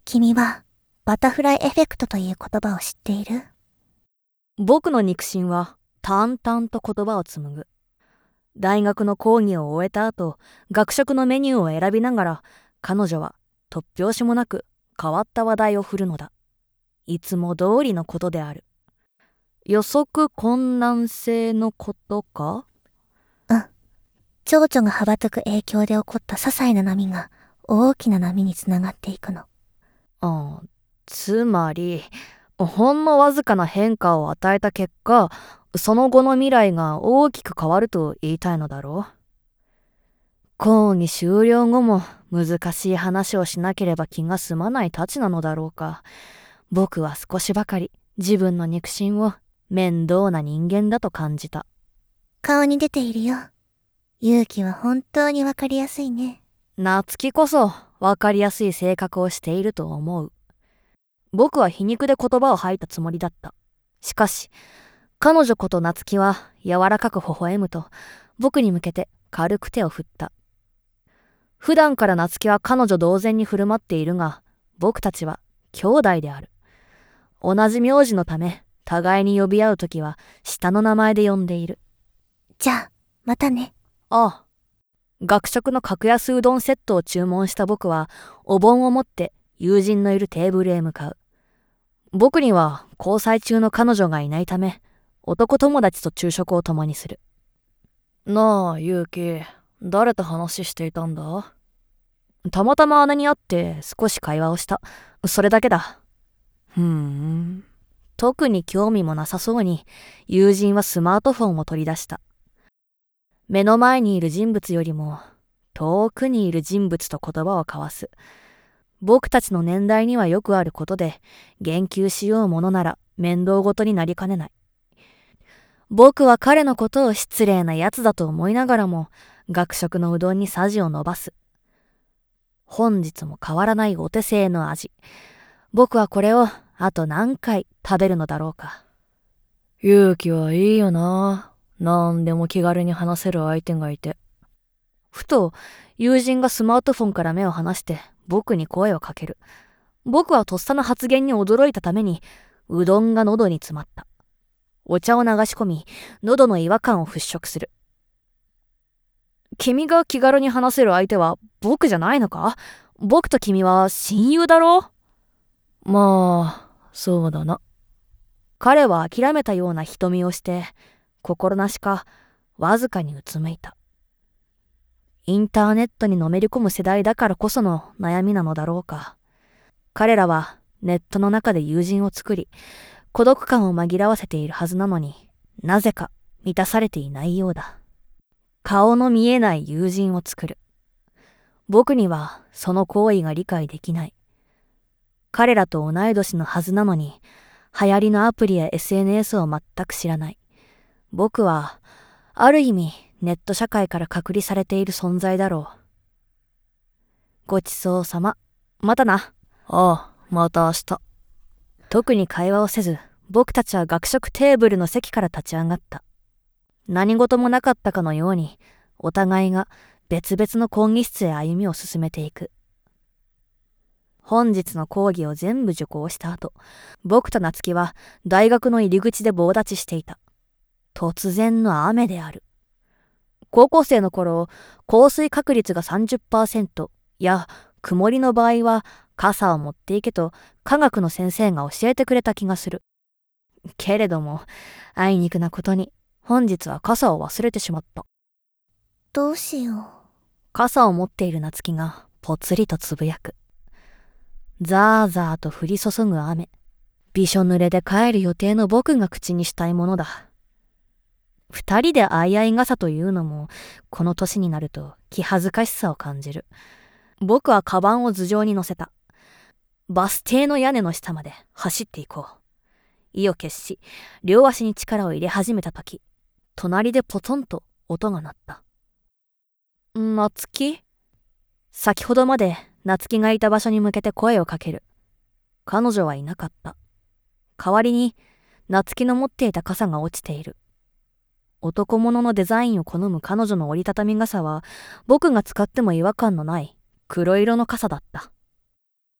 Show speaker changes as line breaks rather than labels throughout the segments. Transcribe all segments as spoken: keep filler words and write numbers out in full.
君はバタフライエフェクトという言葉を知っている？
僕の肉親は淡々と言葉を紡ぐ。大学の講義を終えた後、学食のメニューを選びながら、彼女は突拍子もなく変わった話題を振るのだ。いつも通りのことである。予測困難性のことか？
うん。蝶々が羽ばたく影響で起こった些細な波が大きな波につながっていくの。
ああ、つまり、ほんのわずかな変化を与えた結果、その後の未来が大きく変わると言いたいのだろう。講義終了後も難しい話をしなければ気が済まないたちなのだろうか。僕は少しばかり自分の肉親を面倒な人間だと感じた。
顔に出ているよ。勇気は本当にわかりやすいね。
夏希こそわかりやすい性格をしていると思う。僕は皮肉で言葉を吐いたつもりだった。しかし、彼女こと夏希は柔らかく微笑むと、僕に向けて軽く手を振った。普段から夏希は彼女同然に振る舞っているが、僕たちは兄弟である。同じ名字のため、互いに呼び合うときは下の名前で呼んでいる。
じゃあ、またね。
ああ。学食の格安うどんセットを注文した僕は、お盆を持って友人のいるテーブルへ向かう。僕には交際中の彼女がいないため、男友達と昼食を共にする。なあ、ゆうき、誰と話していたんだ？たまたま姉に会って少し会話をした。それだけだ。ふーん。特に興味もなさそうに、友人はスマートフォンを取り出した。目の前にいる人物よりも、遠くにいる人物と言葉を交わす。僕たちの年代にはよくあることで、言及しようものなら面倒ごとになりかねない。僕は彼のことを失礼なやつだと思いながらも、学食のうどんにさじを伸ばす。本日も変わらないお手製の味。僕はこれをあと何回食べるのだろうか。勇気はいいよな。なんでも気軽に話せる相手がいて。ふと友人がスマートフォンから目を離して僕に声をかける。僕はとっさの発言に驚いたために、うどんが喉に詰まった。お茶を流し込み、喉の違和感を払拭する。君が気軽に話せる相手は僕じゃないのか？僕と君は親友だろう？まあ、そうだな。彼は諦めたような瞳をして、心なしかわずかにうつむいた。インターネットにのめり込む世代だからこその悩みなのだろうか。彼らはネットの中で友人を作り、孤独感を紛らわせているはずなのに、なぜか満たされていないようだ。顔の見えない友人を作る。僕にはその行為が理解できない。彼らと同い年のはずなのに、流行りのアプリや エスエヌエス を全く知らない。僕は、ある意味ネット社会から隔離されている存在だろう。ごちそうさま。またな。ああ、また明日。特に会話をせず、僕たちは学食テーブルの席から立ち上がった。何事もなかったかのように、お互いが別々の講義室へ歩みを進めていく。本日の講義を全部受講した後、僕と夏希は大学の入り口で棒立ちしていた。突然の雨である。高校生の頃、降水確率が さんじゅっパーセント や曇りの場合は傘を持っていけと科学の先生が教えてくれた気がする。けれども、あいにくなことに本日は傘を忘れてしまった。
どうしよう。
傘を持っている夏希がぽつりとつぶやく。ザーザーと降り注ぐ雨。びしょ濡れで帰る予定の僕が口にしたいものだ。二人で相合い傘というのも、この年になると気恥ずかしさを感じる。僕はカバンを頭上に乗せた。バス停の屋根の下まで走っていこう。意を決し、両足に力を入れ始めたとき、隣でポトンと音が鳴った。夏希？先ほどまで夏希がいた場所に向けて声をかける。彼女はいなかった。代わりに夏希の持っていた傘が落ちている。男物のデザインを好む彼女の折りたたみ傘は僕が使っても違和感のない黒色の傘だった。あ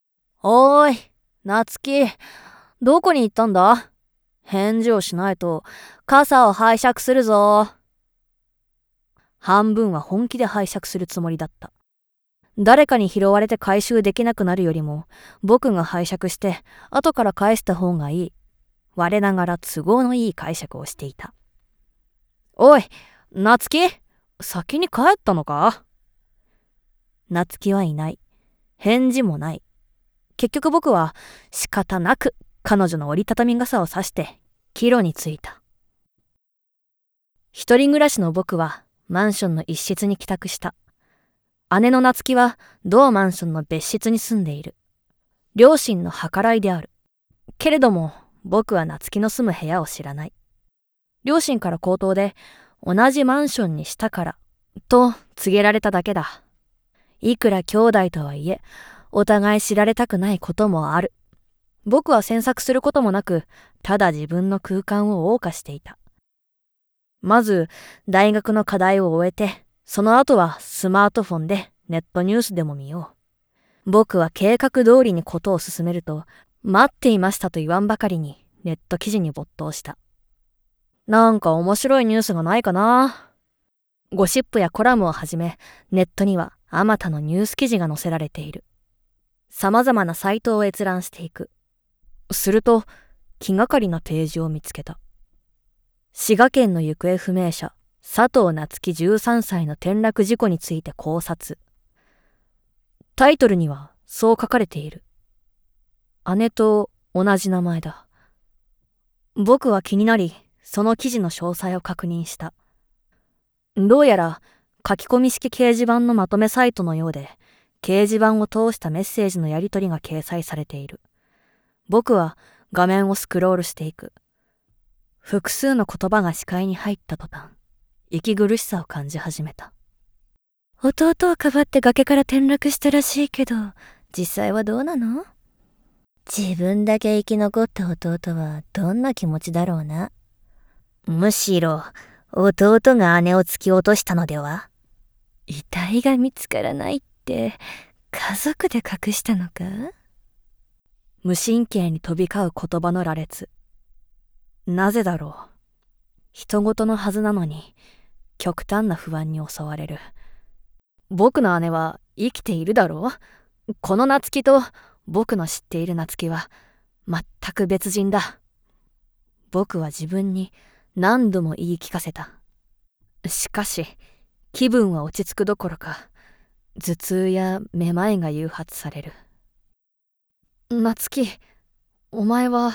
おーい、夏希、どこに行ったんだ？返事をしないと傘を拝借するぞ。半分は本気で拝借するつもりだった。誰かに拾われて回収できなくなるよりも、僕が拝借して後から返した方がいい。我ながら都合のいい解釈をしていた。おい、夏希、先に帰ったのか？夏希はいない。返事もない。結局僕は仕方なく彼女の折りたたみ傘を差して帰路に着いた。一人暮らしの僕はマンションの一室に帰宅した。姉の夏希は同マンションの別室に住んでいる。両親の計らいである。けれども僕は夏希の住む部屋を知らない。両親から口頭で同じマンションにしたからと告げられただけだ。いくら兄弟とはいえお互い知られたくないこともある。僕は詮索することもなく、ただ自分の空間を謳歌していた。まず大学の課題を終えて、その後はスマートフォンでネットニュースでも見よう。僕は計画通りにことを進めると、待っていましたと言わんばかりにネット記事に没頭した。なんか面白いニュースがないかな。ゴシップやコラムをはじめ、ネットにはあまたのニュース記事が載せられている。様々なサイトを閲覧していく。すると気がかりなページを見つけた。滋賀県の行方不明者佐藤夏希じゅうさんさいの転落事故について考察。タイトルにはそう書かれている。姉と同じ名前だ。僕は気になり、その記事の詳細を確認した。どうやら書き込み式掲示板のまとめサイトのようで、掲示板を通したメッセージのやり取りが掲載されている。僕は画面をスクロールしていく。複数の言葉が視界に入った途端、息苦しさを感じ始めた。
弟をかばって崖から転落したらしいけど、実際はどうなの？自分だけ生き残った弟はどんな気持ちだろうな。むしろ弟が姉を突き落としたのでは？遺体が見つからないって家族で隠したのか？
無神経に飛び交う言葉の羅列。なぜだろう。人事のはずなのに極端な不安に襲われる。僕の姉は生きているだろう。この夏希と僕の知っている夏希は全く別人だ。僕は自分に何度も言い聞かせた。しかし気分は落ち着くどころか、頭痛やめまいが誘発される。夏希、お前は。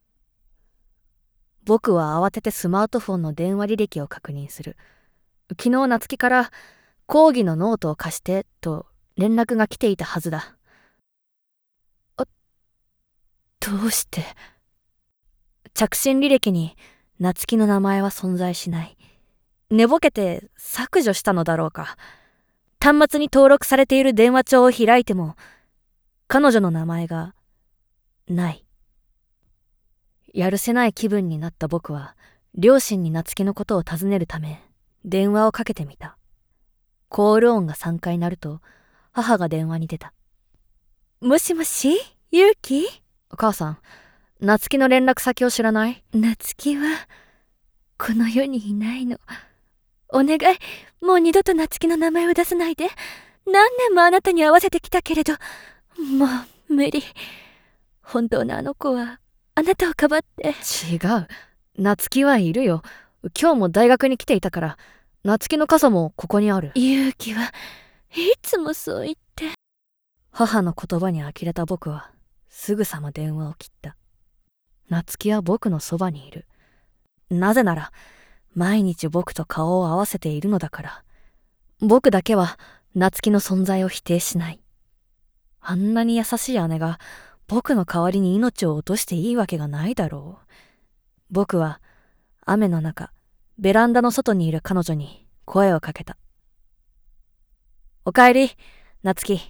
僕は慌ててスマートフォンの電話履歴を確認する。昨日夏希から講義のノートを貸してと連絡が来ていたはずだ。あ、どうして？着信履歴に夏希の名前は存在しない。寝ぼけて削除したのだろうか。端末に登録されている電話帳を開いても彼女の名前がない。やるせない気分になった僕は両親に夏希のことを尋ねるため電話をかけてみた。コール音がさんかい鳴ると母が電話に出た。
もしもし、ゆうき？
母さん、夏希の連絡先を知らない？
夏希はこの世にいないの。お願い、もう二度と夏希の名前を出さないで。何年もあなたに会わせてきたけれど、もう無理。本当のあの子はあなたをかばって。
違う。夏希はいるよ。今日も大学に来ていたから、夏希の傘もここにある。
勇気はいつもそう言って。
母の言葉に呆れた僕はすぐさま電話を切った。夏希は僕のそばにいる。なぜなら毎日僕と顔を合わせているのだから。僕だけは夏希の存在を否定しない。あんなに優しい姉が僕の代わりに命を落としていいわけがないだろう。僕は雨の中、ベランダの外にいる彼女に声をかけた。おかえり、夏希。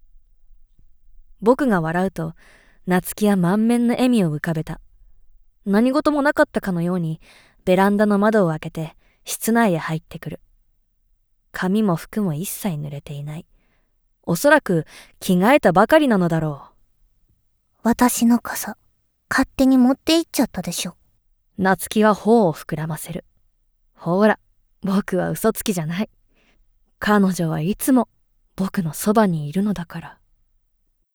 僕が笑うと、夏希は満面の笑みを浮かべた。何事もなかったかのように、ベランダの窓を開けて、室内へ入ってくる。髪も服も一切濡れていない。おそらく着替えたばかりなのだろう。
私の傘、勝手に持って行っちゃったでしょ。
夏希は頬を膨らませる。ほら、僕は嘘つきじゃない。彼女はいつも僕のそばにいるのだから。